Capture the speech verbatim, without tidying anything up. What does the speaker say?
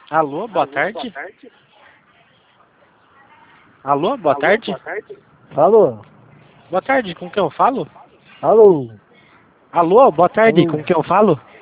Alô, boa tarde. Alô, boa tarde. Alô? Boa tarde, com quem eu falo? Alô? Alô, boa tarde, Alô? com quem eu falo?